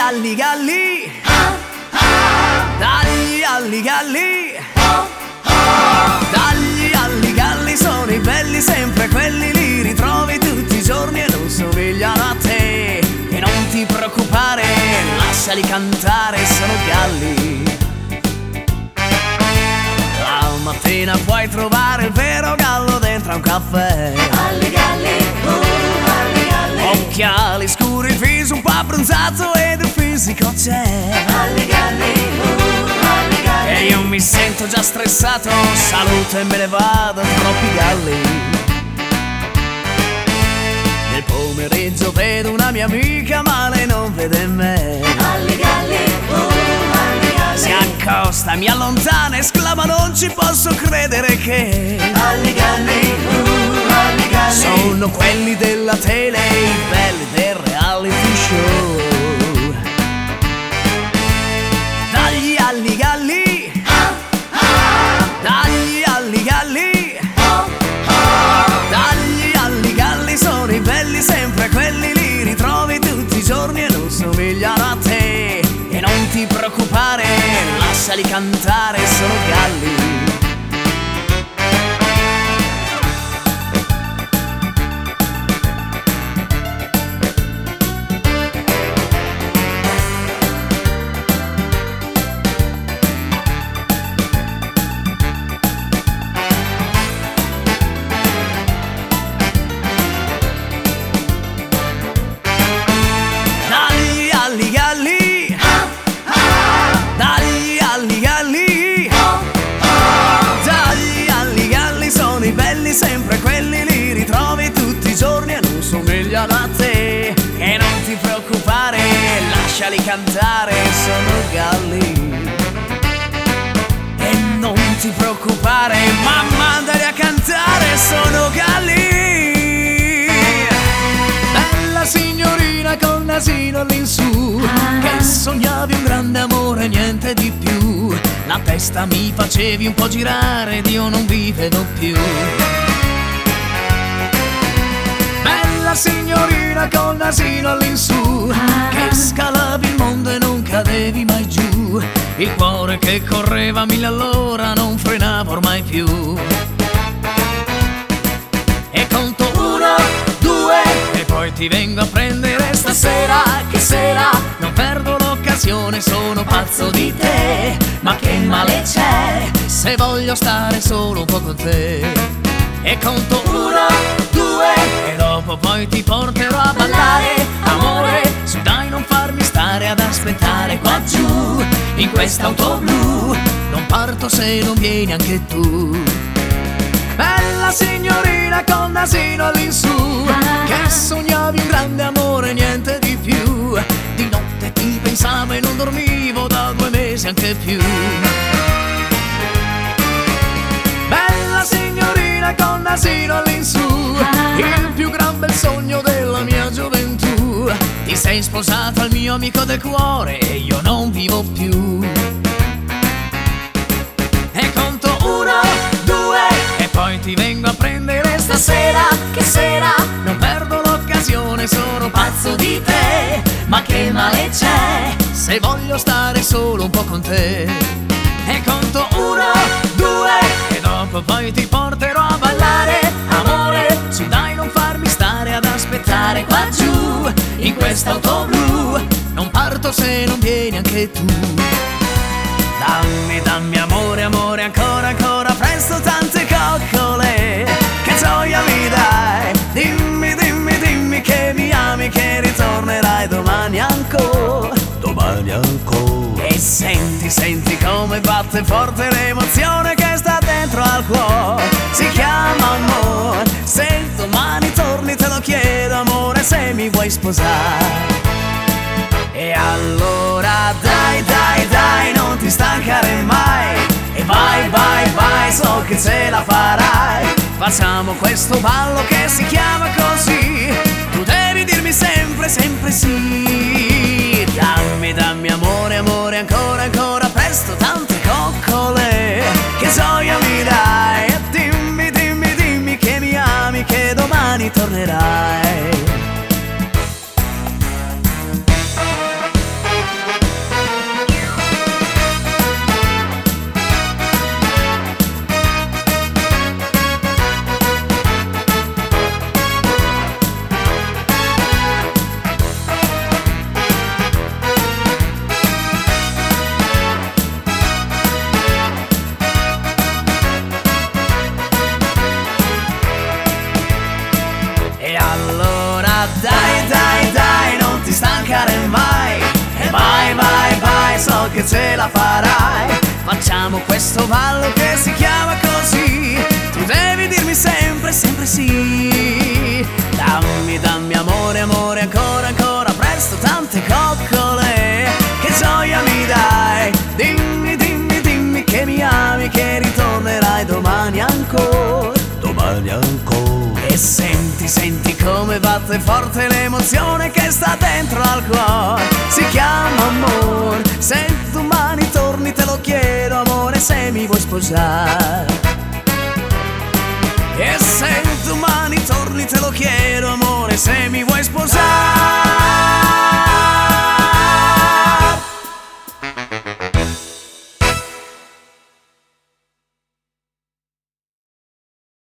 alli galli, dagli alli galli, dagli alli galli, sono i belli sempre quelli, li ritrovi tutti i giorni e non somigliano a te. E non ti preoccupare, lasciali cantare, sono galli. La mattina puoi trovare il vero gallo dentro a un caffè. Alli galli, alli galli. Occhiali scuri, il viso un po' abbronzato ed il fisico c'è. Alli galli, alli galli. E io mi sento già stressato, saluto e me ne vado, troppi galli. Nel pomeriggio vedo una mia amica ma lei non vede me. Alli galli, alli galli. Si accosta, mi allontana, esclama non ci posso credere che Alli galli, alli galli. sono quelli della tele, i belli del reality show. Dagli alli galli, dagli alli galli, dagli alli galli, sono i belli sempre quelli, li ritrovi tutti i giorni e non somigliano a te. E non ti preoccupare, lasciali cantare, sono galli. Dagli alli galli, dagli alli galli, dagli alli galli, sono i belli sempre quelli, li ritrovi tutti i giorni e non somigliano a te. E non ti preoccupare, lasciali cantare, sono galli. E non ti preoccupare, ma mandali a cantare, sono galli. Bella signorina col nasino all'insù, che sognavi un grande amore, niente di più. La testa mi facevi un po' girare ed io non vi vedo più. Bella signorina col nasino all'insù, che scalavi il mondo e non cadevi mai giù. Il cuore che correva a 1000 all'ora non frenava ormai più. E conto 1, 2 e poi ti vengo a prendere stasera. Che sera, non perdo l'occasione, sono pazzo di te. Ma che male c'è se voglio stare solo un po' con te. E conto 1, 2 e dopo poi ti porterò a ballare. Amore, su dai non farmi stare ad aspettare qua giù in quest'auto blu. Non parto se non vieni anche tu. Bella signorina con nasino all'insù, che sognavi un grande amore, niente di più. Di notte ti pensavo e non dormivo da 2 mesi anche più. Bella signorina con nasino all'insù, il più gran bel sogno della mia gioventù. Ti sei sposata al mio amico del cuore e io non vivo più. E conto 1, 2 e poi ti vengo a prendere stasera. Che sera, non perdo l'occasione, sono pazzo di te. Ma che male c'è se voglio stare solo un po' con te. E conto 1, 2 e dopo poi ti porterò a ballare. Amore, su dai non farmi stare ad aspettare qua giù in quest'auto blu. Non parto se non vieni anche tu. Dammi, dammi amore, amore, ancora, ancora presto tante coccole. Che gioia mi dai, dimmi, dimmi, dimmi che mi ami, che ritornerai domani ancora. Domani ancora. E senti, senti come batte forte l'emozione che sta dentro al cuore. Si chiama amore, se domani torni te lo chiedo amore, se mi vuoi sposare. E allora dai, dai, dai, non ti stancare mai. E vai, vai, vai, so che ce la farai. Facciamo questo ballo che si chiama così. Tu devi dirmi sempre, sempre sì. Dammi, dammi amore, amore, ancora, ancora presto tante coccole. Che gioia mi dai. E dimmi, dimmi, dimmi che mi ami, che domani tornerai. riuscirai, so che ce la farai. Facciamo questo ballo che si chiama così. Tu devi dirmi sempre, sempre sì. Dammi, dammi amore, amore, ancora, ancora, presto tante coccole. Che gioia mi dai. Dimmi, dimmi, dimmi che mi ami, che ritornerai domani ancora. Domani ancora. E senti, senti come batte forte l'emozione che sta dentro al cuore. Si chiama amore. Se domani torni te lo chiedo amore, se mi vuoi sposare. E se domani torni te lo chiedo amore, se mi vuoi sposare.